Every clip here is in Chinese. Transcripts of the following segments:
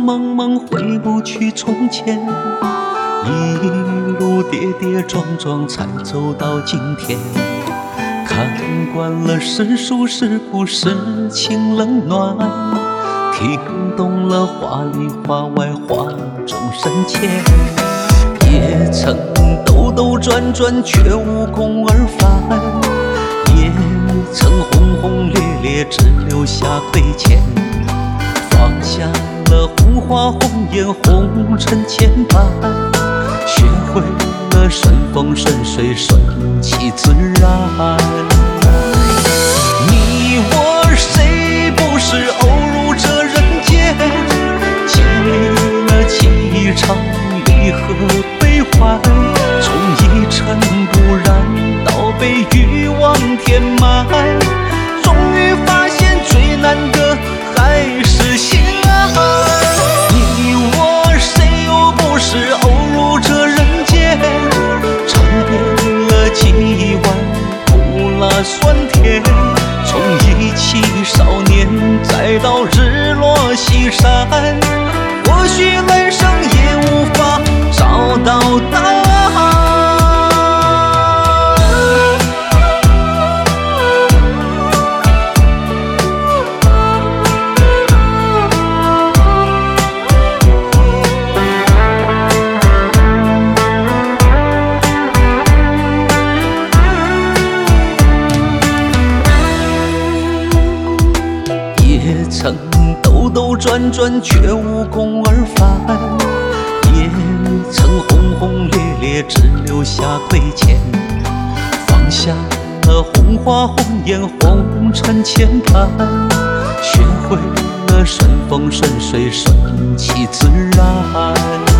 蒙蒙回不去从前，一路跌跌撞撞才走到今天。看惯了世俗是不是情冷暖，听懂了话里话外话中深浅。也曾兜兜转转却无功而返，也曾轰轰烈烈只留下亏欠。放下了红花红颜红尘牵绊，学会了顺风顺水顺其自然。你我谁不是偶入这人间，经历了几场离合悲欢，从一尘不染到被欲望填满，终于发现最难得还是心安。你我谁又不是偶入这人间，尝遍了几碗苦辣酸甜，从一起少年再到日落西山，或许来生也无法找到答案。也曾兜兜转转却无功而返，也曾轰轰烈烈只留下亏欠。放下了红花红颜红尘牵绊，学会了顺风顺水顺其自然。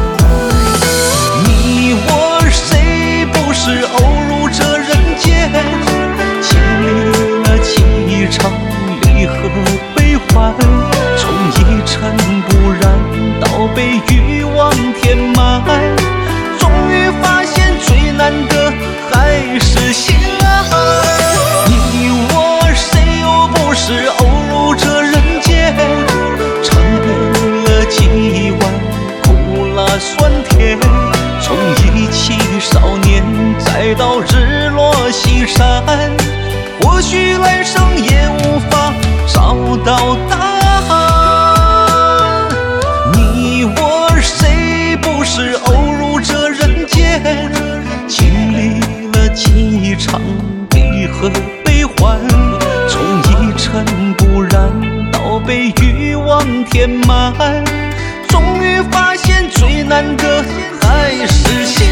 你我谁不是偶入这人间，经历了几场离合悲欢，从一尘不染到被欲望填满，终于发现最难得还是心安。你我谁又不是偶入这人间，尝遍了几碗苦辣酸甜，从一起少年再到日落西山，或许来生也无法找到答案。你我谁不是偶入这人间，经历了几场离合悲欢，从一尘不染到被欲望填满，终于发现最难得还是心